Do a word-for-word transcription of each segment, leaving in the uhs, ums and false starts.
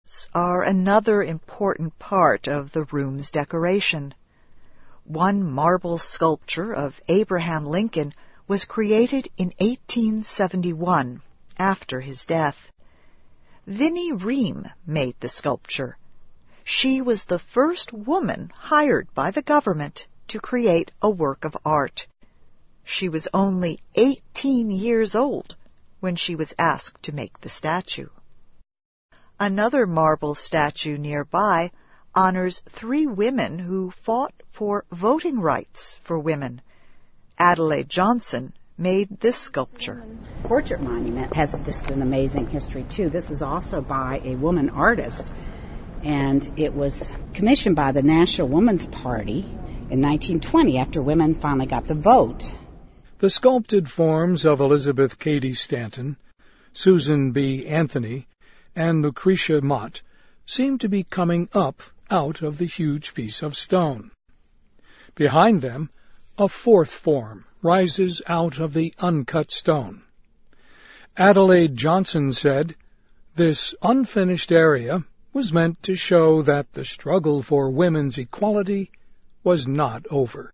sculptures are another important part of the room's decoration. One marble sculpture of Abraham Lincoln was created in eighteen seventy-one, after his death. Vinnie Ream made the sculpture. She was the first woman hired by the government to create a work of art. She was only eighteen years old when she was asked to make the statue. Another marble statue nearby honors three women who fought for voting rights for women. Adelaide Johnson made this sculpture. The portrait monument has just an amazing history, too. This is also by a woman artist, and it was commissioned by the National Woman's Party in nineteen twenty after women finally got the vote. The sculpted forms of Elizabeth Cady Stanton, Susan B. Anthony, and Lucretia Mott seem to be coming up out of the huge piece of stone. Behind them, a fourth form rises out of the uncut stone. Adelaide Johnson said, "This unfinished area was meant to show that the struggle for women's equality was not over."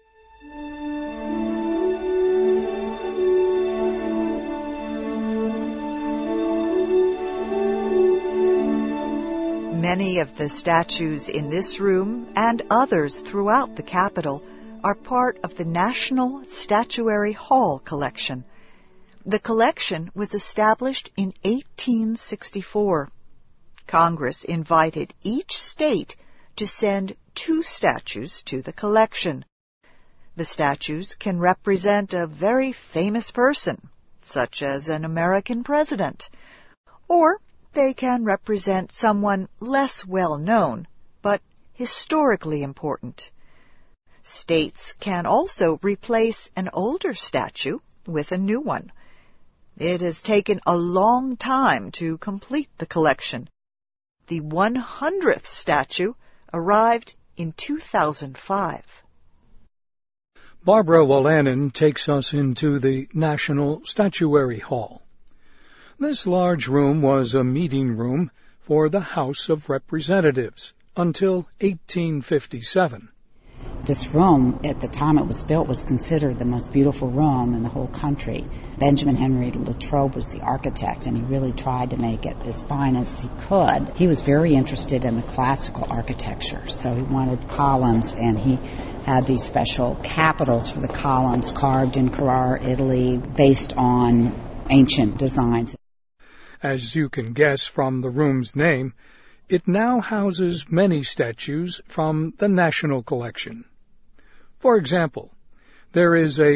Many of the statues in this room and others throughout the Capitol are part of the National Statuary Hall collection. The collection was established in eighteen sixty-four. Congress invited each state to send two statues to the collection. The statues can represent a very famous person, such as an American president, or they can represent someone less well known, but historically important. States can also replace an older statue with a new one. It has taken a long time to complete the collection. The one hundredth statue arrived in two thousand five. Barbara Wolanin takes us into the National Statuary Hall. This large room was a meeting room for the House of Representatives until eighteen fifty-seven. This room, at the time it was built, was considered the most beautiful room in the whole country. Benjamin Henry Latrobe was the architect, and he really tried to make it as fine as he could. He was very interested in the classical architecture, so he wanted columns, and he had these special capitals for the columns carved in Carrara, Italy, based on ancient designs. As you can guess from the room's name, it now houses many statues from the National Collection. For example, there is a